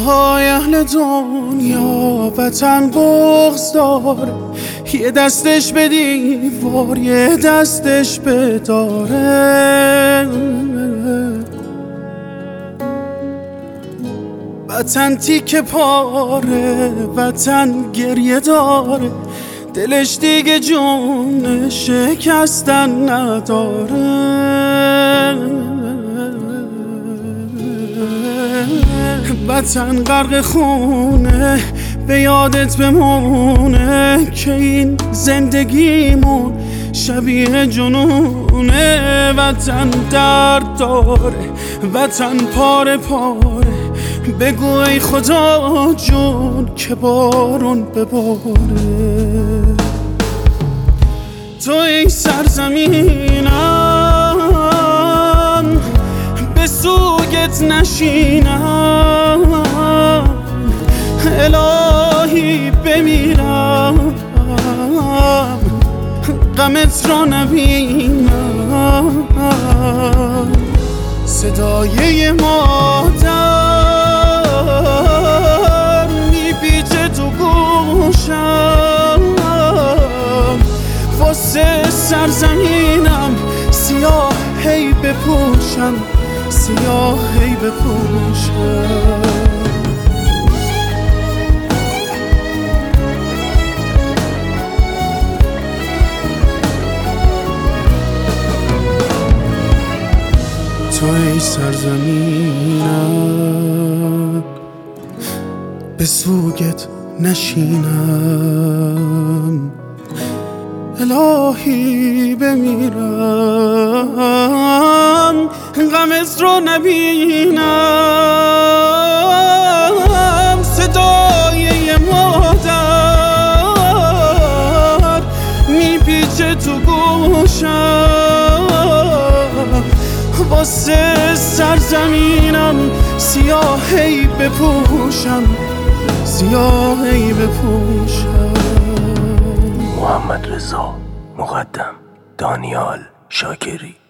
های اهل دنیا وطن بغض داره، یه دستش به دیوار یه دستش به داره. وطن تیکه پاره، وطن گریه داره، دلش دیگه جون شکستن نداره. وطن غرق خونه، به یادت بمونه که این زندگیمون شبیه جنونه. وطن درد داره، وطن پاره پاره، بگو ای خدا جون که بارون بباره. تو ای سرزمینم به سوگت نشینم، الهی بمیرم غمت را نبینم. صدای مادر میپیچه تو گوشم، واسه سرزمینم سیاه هی بپوشم، سیاه هی بپوشم. تو ای سرزمینم به سوگت نشینم، الهی بمیرم غمت رو نبینم. صدای مادر میپیچه تو گوشم، واسه سرزمینم سیاهی بپوشم، سیاهی بپوشم. محمد رضا مقدم، دانیال شاکری.